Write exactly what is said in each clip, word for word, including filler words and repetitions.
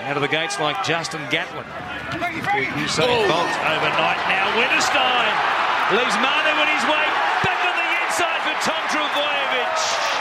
Out of the gates like Justin Gatlin. Usain Bolt overnight now. Winterstein leaves Manu in his way. Back on the inside for Tom Trbojevic.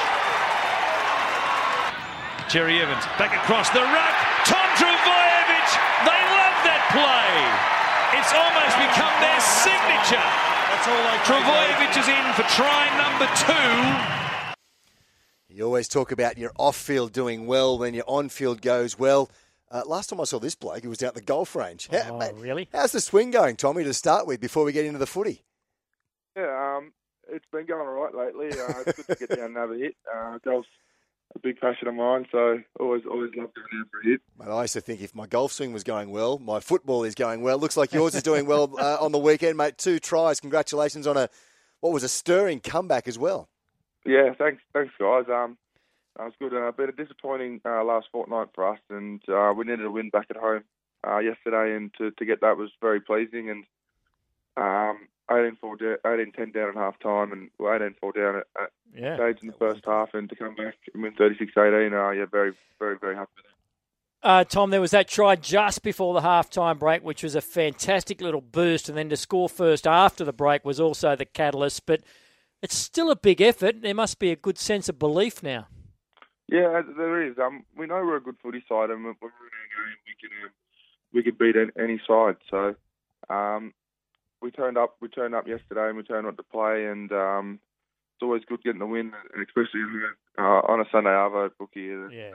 Cherry Evans back across the ruck. Tom Trbojevic. They love that play. It's almost become their signature. That's all they Trbojevic is in for try number two. You always talk about your off-field doing well when your on-field goes well. Uh, last time I saw this bloke, he was out the golf range. How, oh, mate, really? How's the swing going, Tommy, to start with before we get into the footy? Yeah, um, it's been going all right lately. Uh, it's good to get down and have a hit. Uh, golf's a big passion of mine, so always always love going down for a hit. Mate, I used to think if my golf swing was going well, my football is going well. Looks like yours is doing well uh, on the weekend, mate. Two tries. Congratulations on a what was a stirring comeback as well. Yeah, thanks, thanks, guys. Um, that was good. Uh, been a disappointing uh, last fortnight for us, and uh, we needed a win back at home uh, yesterday, and to, to get that was very pleasing. And um, eighteen four eighteen ten down at half time, and eighteen four down at, at yeah. stage in the first half, and to come back and win thirty-six eighteen, uh, yeah, very, very, very happy with that. Uh, Tom, there was that try just before the half-time break, which was a fantastic little boost, and then to score first after the break was also the catalyst. But it's still a big effort. There must be a good sense of belief now. Yeah, there is. Um, we know we're a good footy side, and when we're in our game, we can um, we can beat any side. So um, we turned up. We turned up yesterday, and we turned up to play. And um, it's always good getting the win, especially uh, on a Sunday arvo bookie. Yeah.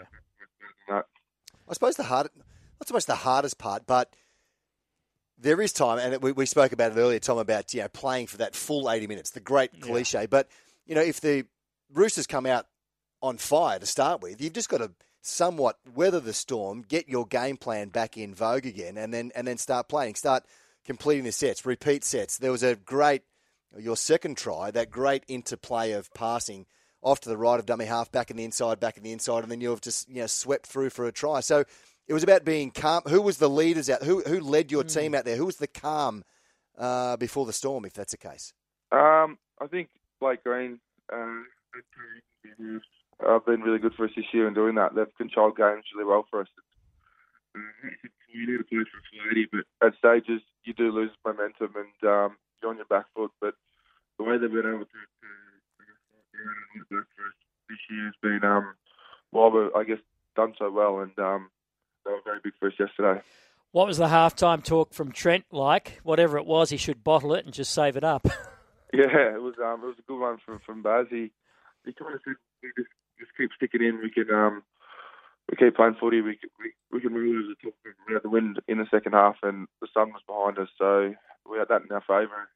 I suppose the hard, not so much the hardest part, but there is time, and we, we spoke about it earlier, Tom, about you know playing for that full eighty minutes. The great cliche, yeah. But you know if the Roosters come out on fire to start with, you've just got to somewhat weather the storm, get your game plan back in vogue again, and then and then start playing, start completing the sets, repeat sets. There was a great, your second try, that great interplay of passing off to the right of dummy half, back in the inside, back in the inside, and then you've just you know swept through for a try. So it was about being calm. Who was the leaders out? Who who led your mm. team out there? Who was the calm uh, before the storm, if that's the case? Um, I think Blake Green. Uh, I've been really good for us this year in doing that. They've controlled games really well for us. Uh, you need to play for a full eighty, but at stages you do lose momentum and um, you're on your back foot. But the way they've been able to, to, to work for us this year has been, um, well, we've, I guess, done so well, and um, they were very big for us yesterday. What was the halftime talk from Trent like? Whatever it was, he should bottle it and just save it up. Yeah, it was. Um, it was a good one from from Baz. He, he kind of said, we just, just keep sticking in. We can um, we keep playing footy. We we we can move as a top. We had the wind in the second half, and the sun was behind us, so we had that in our favour.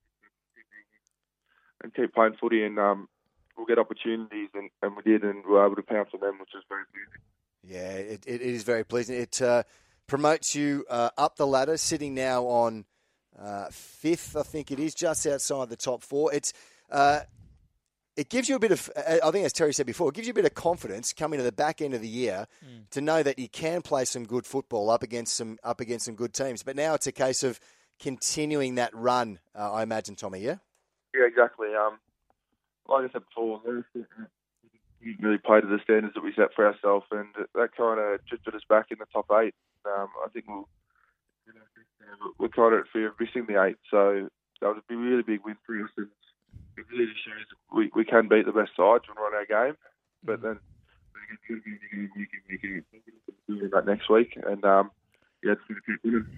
And keep playing footy, and um, we'll get opportunities, and, and we did, and we were able to pounce on them, which was very pleasing. Yeah, it, it is very pleasing. It uh, promotes you uh, up the ladder, sitting now on uh, fifth, I think it is, just outside the top four. It's uh, it gives you a bit of, I think as Terry said before, it gives you a bit of confidence coming to the back end of the year mm. to know that you can play some good football up against some up against some good teams. But now it's a case of continuing that run, uh, I imagine, Tommy, yeah? Yeah, exactly. Um, like I said before, we didn't really play to the standards that we set for ourselves, and that kind of drifted us back in the top eight. Um, I think we'll, you know, we're kind of fear of missing the eight, so that would be a really big win for us. And it really just shows we, we can beat the best sides when we're on our game, but then we can, we can, we can do that next week, and um, yeah, it's going to keep winning.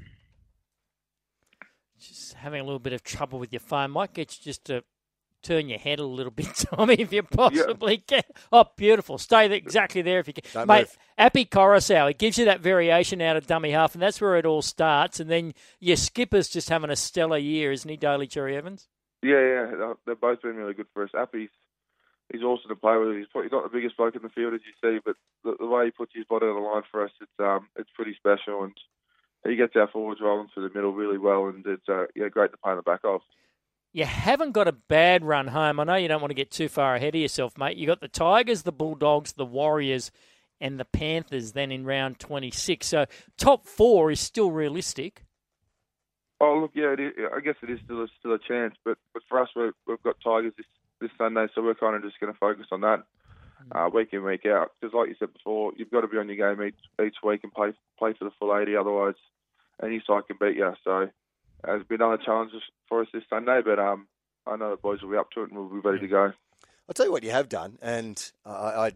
Just having a little bit of trouble with your phone might get you just to turn your head a little bit, Tommy, if you possibly yeah. can. Oh, beautiful. Stay there, exactly there if you can. Don't Mate, move. Appy Coruscant, it gives you that variation out of dummy half, and that's where it all starts. And then your skipper's just having a stellar year, isn't he, Daly Cherry Evans? Yeah, yeah. They've both been really good for us. Appy's he's awesome to play with. He's probably not the biggest bloke in the field, as you see, but the, the way he puts his body on the line for us, it's um, it's pretty special. And he gets our forwards rolling through the middle really well, and it's uh, yeah, great to play in the back of. You haven't got a bad run home. I know you don't want to get too far ahead of yourself, mate. You got the Tigers, the Bulldogs, the Warriors, and the Panthers then in round twenty-six. So top four is still realistic. Oh, look, yeah, it is, I guess it is still a, still a chance, but, but for us, we're, we've got Tigers this, this Sunday, so we're kind of just going to focus on that. uh, week in, week out. Because like you said before, you've got to be on your game each, each week and play play for the full eighty. Otherwise, any side can beat you. So it's been another challenge for us this Sunday, but um, I know the boys will be up to it and we'll be ready to go. I'll tell you what you have done, and I, I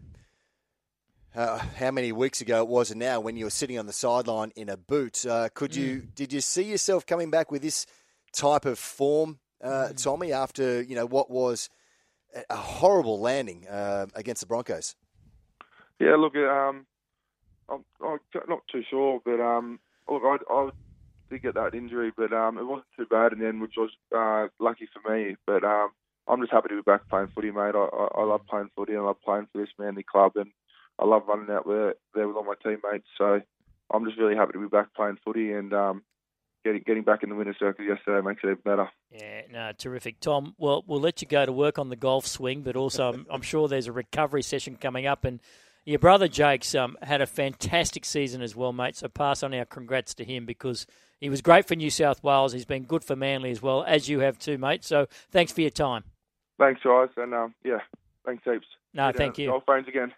uh, how many weeks ago it was, and now when you were sitting on the sideline in a boot, uh, could you mm. did you see yourself coming back with this type of form, uh, mm. Tommy, after you know what was a horrible landing uh, against the Broncos? Yeah, look, um, I'm, I'm not too sure, but um, look, I, I did get that injury, but um, it wasn't too bad in the end, which was uh, lucky for me. But um, I'm just happy to be back playing footy, mate. I, I, I love playing footy and I love playing for this Manly club, and I love running out there, there with all my teammates. So I'm just really happy to be back playing footy, and um, getting getting back in the winner's circle yesterday makes it even better. Yeah, no, terrific. Tom, well, we'll let you go to work on the golf swing, but also I'm, I'm sure there's a recovery session coming up, and your brother Jake's um, had a fantastic season as well, mate, so pass on our congrats to him because he was great for New South Wales. He's been good for Manly as well, as you have too, mate. So thanks for your time. Thanks, guys, and um, yeah, thanks heaps. No, Get thank you. Golf phones again.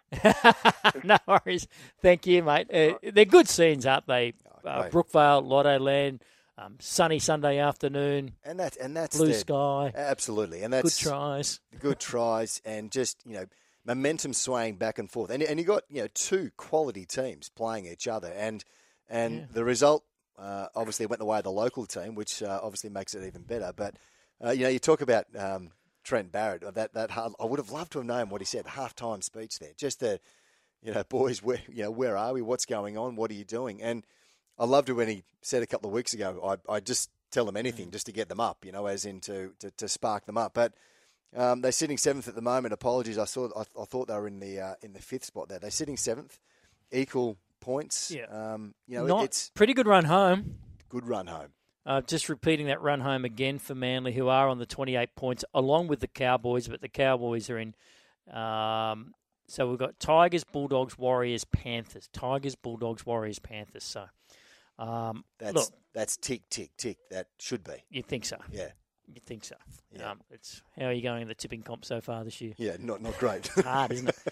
No worries. Thank you, mate. Uh, they're good scenes, aren't they? Uh, Brookvale, Lotto Land, um, sunny Sunday afternoon, and that and that's blue the, sky. Absolutely, and that's good tries. Good tries, and just you know momentum swaying back and forth, and and you got you know two quality teams playing each other, and and yeah. the result uh, obviously went the way of the local team, which uh, obviously makes it even better. But uh, you know you talk about. Um, Trent Barrett, that that I would have loved to have known what he said, halftime speech there. Just the, you know, boys, where you know, where are we? What's going on? What are you doing? And I loved it when he said a couple of weeks ago, I I just tell them anything mm. just to get them up, you know, as in to to, to spark them up. But um, they're sitting seventh at the moment. Apologies, I saw I, I thought they were in the uh, in the fifth spot there. They're sitting seventh, equal points. Yeah, um, you know, Not, it's pretty good run home. Good run home. Uh, just repeating that run home again for Manly, who are on the twenty-eight points, along with the Cowboys, but the Cowboys are in. Um, so we've got Tigers, Bulldogs, Warriors, Panthers. Tigers, Bulldogs, Warriors, Panthers. So um, that's look, that's tick, tick, tick. That should be. You think so? Yeah. You think so? Yeah. Um, it's how are you going in the tipping comp so far this year? Yeah, not not great. It's hard, isn't it?